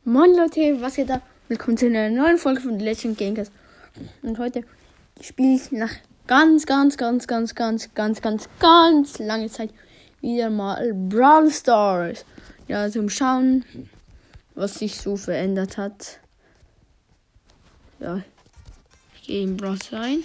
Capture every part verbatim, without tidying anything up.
Moin Leute, was geht ab? Willkommen zu einer neuen Folge von Legend Gamecast. Und heute spiele ich nach ganz, ganz, ganz, ganz, ganz, ganz, ganz, ganz lange Zeit wieder mal Brawl Stars. Ja, zum Schauen, was sich so verändert hat. Ja, ich gehe in Brawl Stars rein.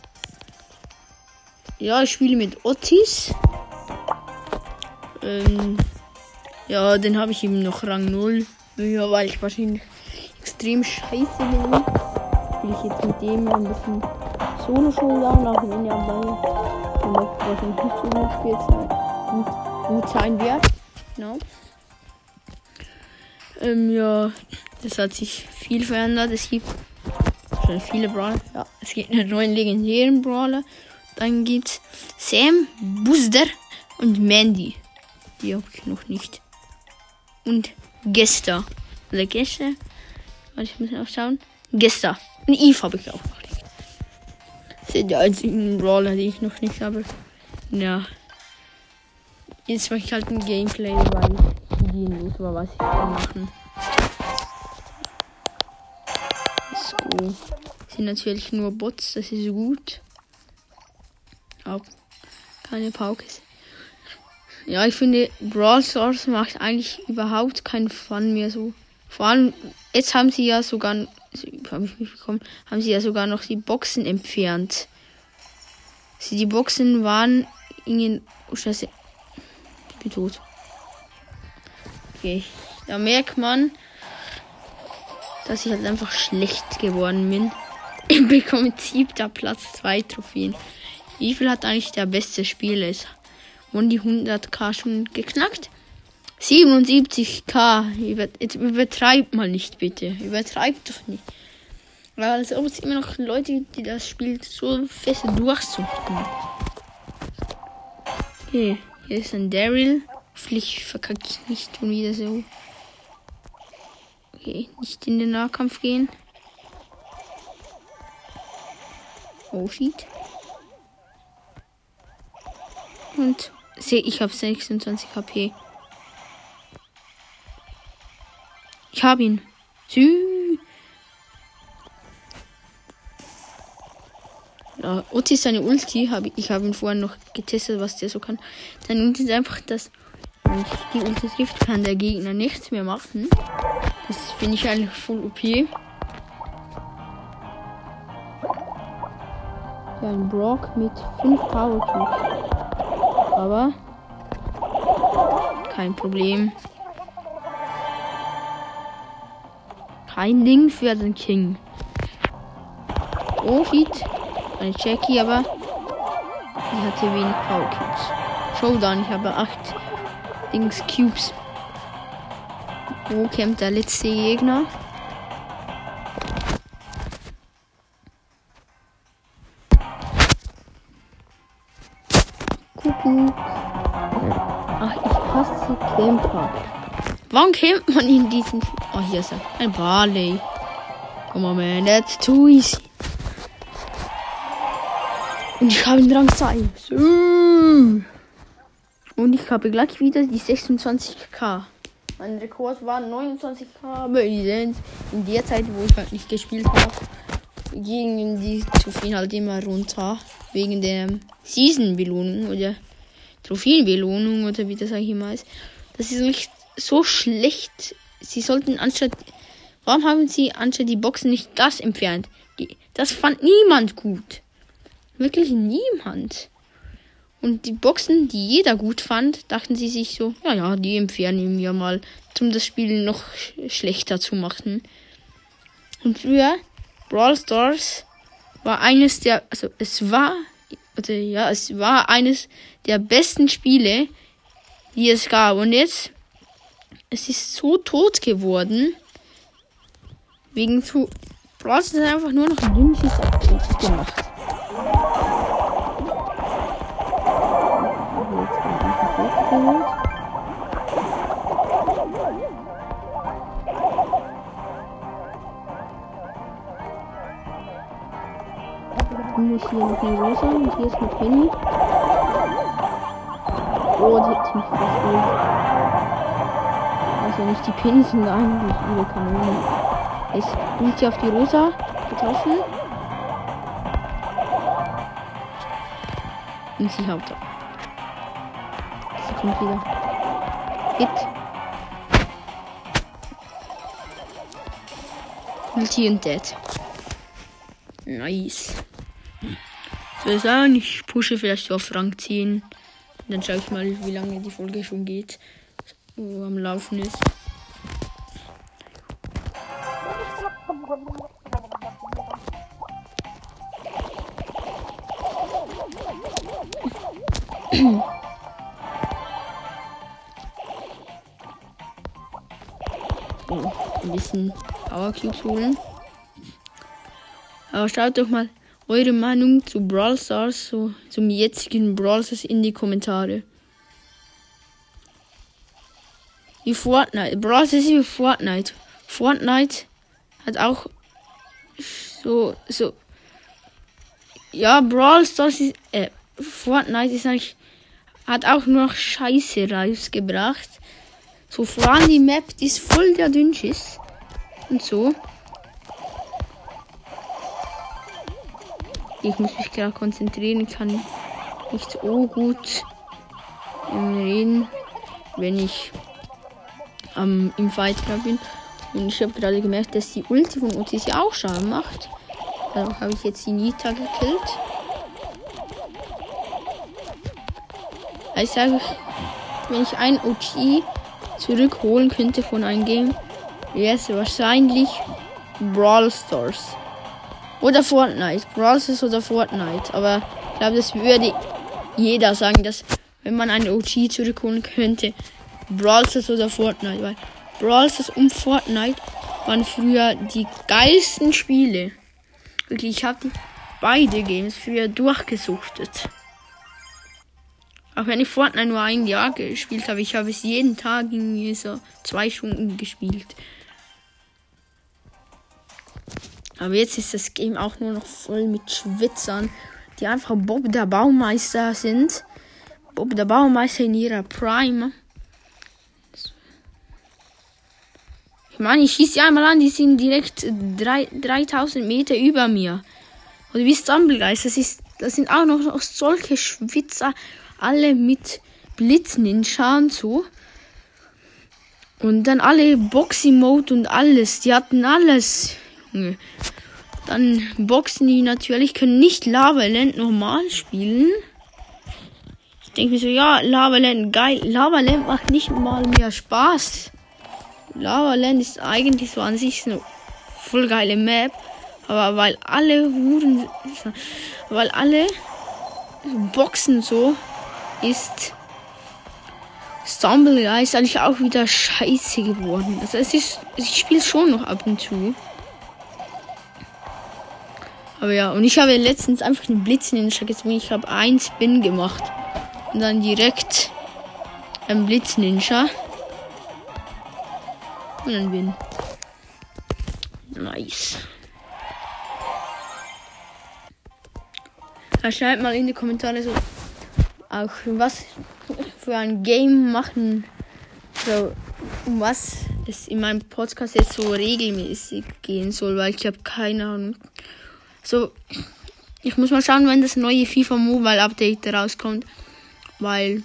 Ja, ich spiele mit Otis. Ähm, ja, den habe ich eben noch Rang null. Ja, weil ich wahrscheinlich extrem scheiße bin. Spiele ich jetzt mit dem ein bisschen Solo-Showdown, auch wenn ja bei wahrscheinlich nicht so gut spielt sein, gut, gut sein wird. Genau. Ähm, ja, das hat sich viel verändert. Es gibt schon viele Brawler. Ja, es gibt einen neuen legendären Brawler. Dann gibt's Sam, Buster und Mandy. Die habe ich noch nicht. Und Gesta. Oder Gesta. Warte, ich muss noch schauen. Gesta. Und Eve habe ich auch noch nicht. Das sind die einzigen Brawler, die ich noch nicht habe. Ja. Jetzt mache ich halt ein Gameplay, weil ich ideenlos war, was ich kann machen. So. Das sind natürlich nur Bots, das ist gut. Auch keine Pauke. Ja, ich finde, Brawl Stars macht eigentlich überhaupt keinen Fun mehr so. Vor allem, jetzt haben sie ja sogar, habe ich mitbekommen, haben sie ja sogar noch die Boxen entfernt. Also die Boxen waren in, oh Scheiße, ich bin tot. Okay, da merkt man, dass ich halt einfach schlecht geworden bin. Ich bekomme siebter Platz, zwei Trophäen. Wie viel hat eigentlich der beste Spieler? Und die hunderttausend schon geknackt. siebenundsiebzigtausend. Jetzt übertreibt mal nicht, bitte. Übertreibt doch nicht. Weil es gibt immer noch Leute, die das Spiel so fest durchsuchen. Okay, hier ist ein Daryl. Hoffentlich verkacke ich nicht schon wieder so. Okay, nicht in den Nahkampf gehen. Oh shit. Und sehe, ich habe sechsundzwanzig H P. Ich habe ihn. Sü. Ja, Otis seine Ulti. Hab ich ich habe ihn vorher noch getestet, was der so kann. Dann Ulti ist einfach, dass wenn ich die Ulti trifft, kann der Gegner nichts mehr machen. Das finde ich eigentlich voll O P. Ja, ein Brock mit fünf Power Cubes. Aber kein Problem. Kein Ding für den King. Oh shit. Eine Jackie, aber die hatte wenig Power Cubes. Showdown, ich habe acht Dings Cubes. Wo kämpft der letzte Gegner? Ach, ich hasse Camper. Warum campt man in diesen... Oh, hier ist er. Ein Barley. Come on, man. That's too easy. Und ich habe den Rang zwei. So. Und ich habe gleich wieder die sechsundzwanzigtausend. Mein Rekord war neunundzwanzigtausend. Aber in der Zeit, wo ich halt nicht gespielt habe, gingen die Trophäen halt immer runter. Wegen der Season-Belohnung oder Trophäenbelohnung oder wie das eigentlich immer ist. Das ist nicht so schlecht. Sie sollten anstatt... Warum haben sie anstatt die Boxen nicht das entfernt? Das fand niemand gut. Wirklich niemand. Und die Boxen, die jeder gut fand, dachten sie sich so, ja, ja, die entfernen wir mal, um das Spiel noch schlechter zu machen. Und früher, Brawl Stars war eines der... Also es war... Also, ja, es war eines der besten Spiele, die es gab. Und jetzt, es ist so tot geworden. Wegen zu... Brawl Stars ist einfach nur noch ein dünnes Update gemacht. Hier ist hier noch eine Rosa und hier ist eine Penny. Oh, die hat mich fast gut. Also nicht die Pins sind eigentlich ihre Kanonen. Es liegt sie auf die Rosa getroffen. Und sie haut ab. Sie kommt wieder. Hit. Ulti und Dead. Nice. Ich würde sagen, ich pushe vielleicht auf Rang zehn. Und dann schaue ich mal, wie lange die Folge schon geht. So am Laufen ist. So, ein bisschen Power Cubes holen. Aber schaut doch mal eure Meinung zu Brawl Stars, so zum jetzigen Brawl Stars in die Kommentare. Wie Fortnite. Brawl Stars ist wie Fortnite. Fortnite hat auch so, so. Ja, Brawl Stars ist, äh, Fortnite ist eigentlich, hat auch nur noch Scheiße rausgebracht. So, vor allem die Map, die ist voll der Dünnschiss. Und so. Ich muss mich gerade konzentrieren, ich kann nicht so gut ähm, reden, wenn ich ähm, im Fight bin. Und ich habe gerade gemerkt, dass die Ulti von Otis ja auch Schaden macht. Also habe ich jetzt die Nita gekillt. Ich sage, wenn ich ein O G zurückholen könnte von einem Game, wäre es wahrscheinlich Brawl Stars. Oder Fortnite. Brawl Stars oder Fortnite. Aber ich glaube, das würde jeder sagen, dass wenn man einen O G zurückholen könnte, Brawl Stars oder Fortnite. Weil Brawl Stars und Fortnite waren früher die geilsten Spiele. Wirklich, ich habe beide Games früher durchgesuchtet. Auch wenn ich Fortnite nur ein Jahr gespielt habe, ich habe es jeden Tag irgendwie so zwei Stunden gespielt. Aber jetzt ist das Game auch nur noch voll mit Schwitzern, die einfach Bob der Baumeister sind. Bob der Baumeister in ihrer Prime. Ich meine, ich schieße die einmal an, die sind direkt dreitausend Meter über mir. Oder wie Stumblegeist, das ist, das sind auch noch, noch solche Schwitzer, alle mit Blitz-Ninja und so. Und dann alle Boxing-Mode und alles, die hatten alles. Dann boxen die natürlich, können nicht Lava Land normal spielen. Ich denke mir so, ja, Lava Land, geil. Lava Land macht nicht mal mehr Spaß. Lava Land ist eigentlich so an sich eine voll geile Map. Aber weil alle Huren, weil alle Boxen so, ist Stumblegeist eigentlich auch wieder scheiße geworden. Also es ist, ich spiele schon noch ab und zu. Aber ja, und ich habe letztens einfach einen Blitz-Ninja gezogen. Ich habe einen Spin gemacht. Und dann direkt ein Blitz-Ninja. Und dann Win. Nice. Ja, schreibt mal in die Kommentare so, auch was für ein Game machen. So, um was es in meinem Podcast jetzt so regelmäßig gehen soll, weil ich habe keine Ahnung. So, ich muss mal schauen, wenn das neue FIFA Mobile Update rauskommt. Weil,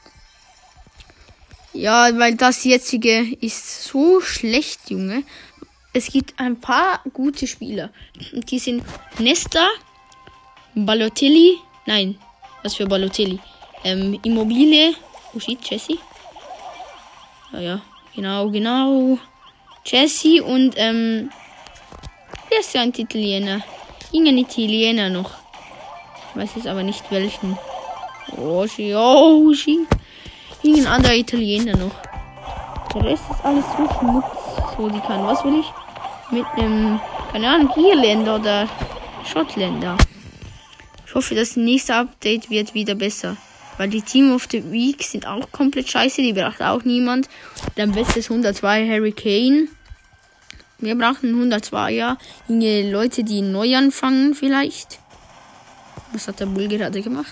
ja, weil das jetzige ist so schlecht, Junge. Es gibt ein paar gute Spieler. Und die sind Nesta, Balotelli, nein, was für Balotelli? Ähm, Immobile, wo steht Jesse? Ja, ja, genau, genau. Jesse und, ähm, wer ist ja ein Italiener? Irgendein Italiener noch. Ich weiß jetzt aber nicht welchen. Oh, sie, oh, sie. Irgendein anderer Italiener noch. Der Rest ist alles so Schmutz. So, die kann. Was will ich? Mit einem, keine Ahnung, Irländer oder Schottländer. Ich hoffe, das nächste Update wird wieder besser. Weil die Team of the Week sind auch komplett scheiße. Die braucht auch niemand. Dann bestes hundertzwei Harry Kane. Wir brauchen hundertzweier. Junge Leute, die neu anfangen vielleicht. Was hat der Bull gerade gemacht?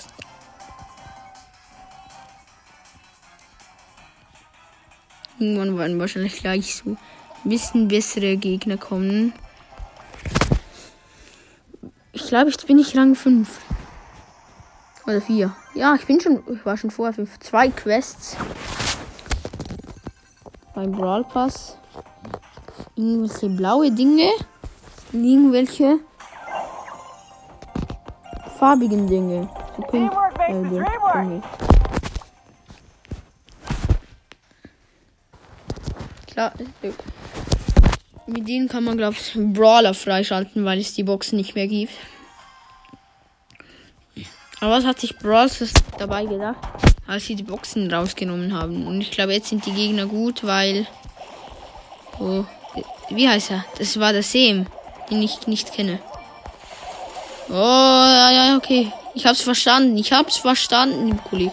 Irgendwann werden wahrscheinlich gleich so ein bisschen bessere Gegner kommen. Ich glaube, jetzt bin ich Rang fünf. Oder vier. Ja, ich bin schon, ich war schon vorher fünf. Zwei Quests. Beim Brawl Pass. Irgendwelche blaue Dinge. Irgendwelche farbigen Dinge. So pink, äh, Dinge. Klar, mit denen kann man, glaube ich, Brawler freischalten, weil es die Boxen nicht mehr gibt. Aber was hat sich Brawl dabei gedacht, als sie die Boxen rausgenommen haben? Und ich glaube, jetzt sind die Gegner gut, weil... Oh, wie heißt er? Das war der Sam, den ich nicht kenne. Oh, ja, ja, okay. Ich hab's verstanden. Ich hab's verstanden, Kuli.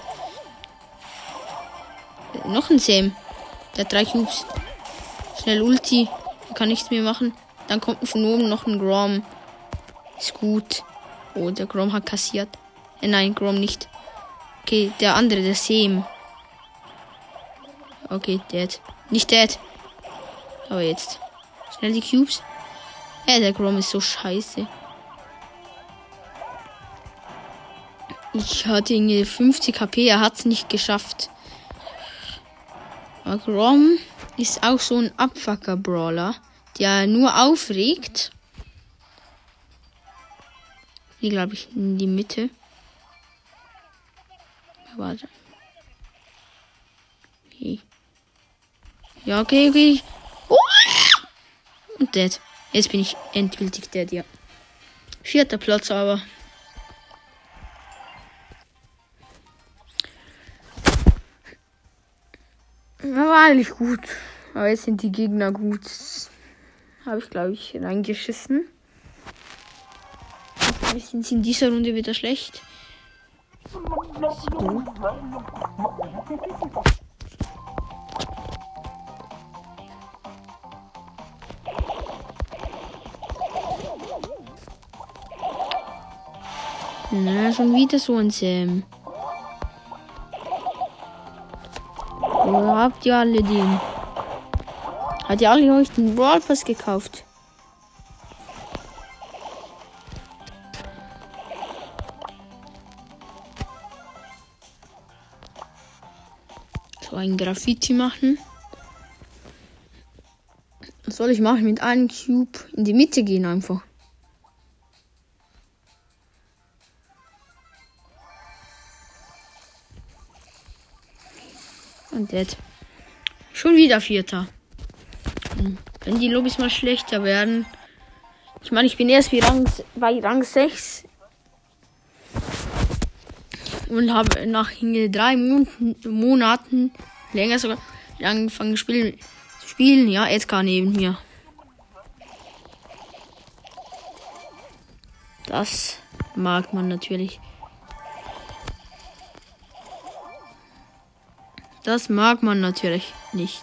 Noch ein Sam. Der hat drei Cubes. Schnell Ulti. Er kann nichts mehr machen. Dann kommt von oben noch ein Grom. Ist gut. Oh, der Grom hat kassiert. Äh, nein, Grom nicht. Okay, der andere, der Sam. Okay, dead. Nicht dead. Aber jetzt. Schnell die Cubes. Äh, der Grom ist so scheiße. Ich hatte irgendwie fünfzig H P, er hat es nicht geschafft. Aber Grom ist auch so ein Abfucker-Brawler, der nur aufregt. Hier, glaube ich, in die Mitte. Warte. Okay. Ja, okay, okay. Oh! Und dead. Jetzt bin ich endgültig dead, ja. Vierter Platz aber. War eigentlich gut. Aber jetzt sind die Gegner gut. Habe ich, glaube ich, reingeschissen. Wir sind in dieser Runde wieder schlecht. So. Na, schon wieder so ein Sam. Oder habt ihr alle den? Hat ihr alle euch den Brawl Pass gekauft? So ein Graffiti machen. Was soll ich machen? Mit einem Cube in die Mitte gehen einfach. Und jetzt. Schon wieder Vierter. Wenn die Lobbys mal schlechter werden. Ich meine, ich bin erst wie Rang, bei Rang sechs. Und habe nach drei Monaten, Monaten länger sogar angefangen spielen, zu spielen. Ja, Edgar neben mir. Das mag man natürlich. Das mag man natürlich nicht.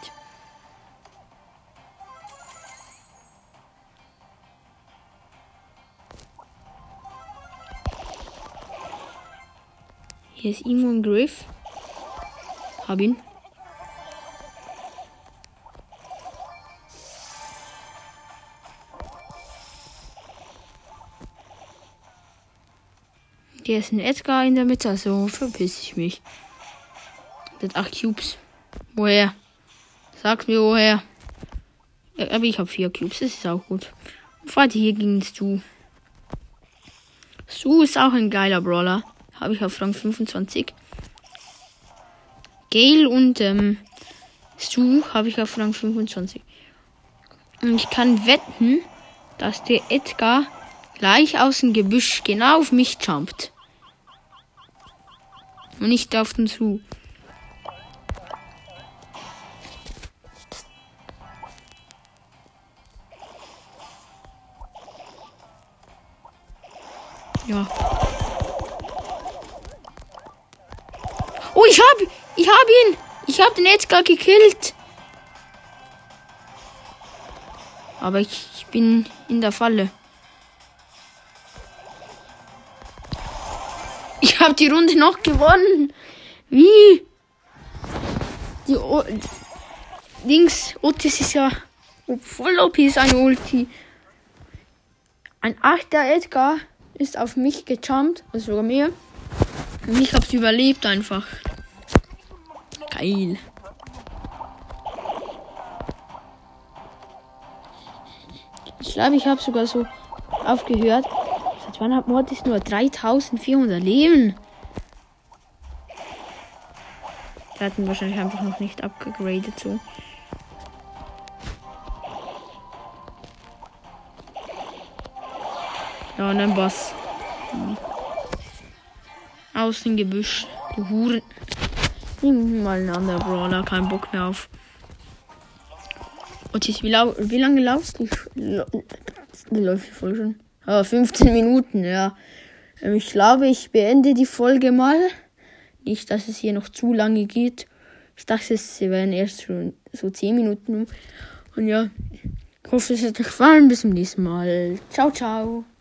Hier ist irgendwo ein Griff. Hab ihn. Hier ist ein Edgar in der Mitte, so verpiss ich mich. Das acht Cubes. Woher? Sag mir woher. Ja, aber ich habe vier Cubes, das ist auch gut. Und weiter hier ging Stu. Stu ist auch ein geiler Brawler. Habe ich auf Rang fünfundzwanzig. Gale und ähm, Stu habe ich auf Rang fünfundzwanzig. Und ich kann wetten, dass der Edgar gleich aus dem Gebüsch genau auf mich jumpt. Und nicht auf den Stu. Ja. Oh, ich hab, ich hab ihn. Ich hab den Edgar gekillt. Aber ich, ich bin in der Falle. Ich hab die Runde noch gewonnen. Wie? Die, Dings, Otis ist ja voll O P ist eine Ulti. Ein achter Edgar ist auf mich gejumpt, also sogar mir. Und ich hab's überlebt einfach. Geil. Ich glaube, ich habe sogar so aufgehört. Seit wann hat Mortis nur dreitausendvierhundert Leben? Der hat ihn wahrscheinlich einfach noch nicht abgegradet so. Ja, und ein Boss. Aus dem Gebüsch. Du Huren. Nimm mal einen anderen Brawler. Kein Bock mehr auf. Und wie, lau wie lange laufst du? Läuft die Folge schon? Ah, fünfzehn Minuten, ja. Ich glaube, ich beende die Folge mal. Nicht, dass es hier noch zu lange geht. Ich dachte, es wären erst schon so zehn Minuten. Und ja, ich hoffe, es hat euch gefallen. Bis zum nächsten Mal. Ciao, ciao.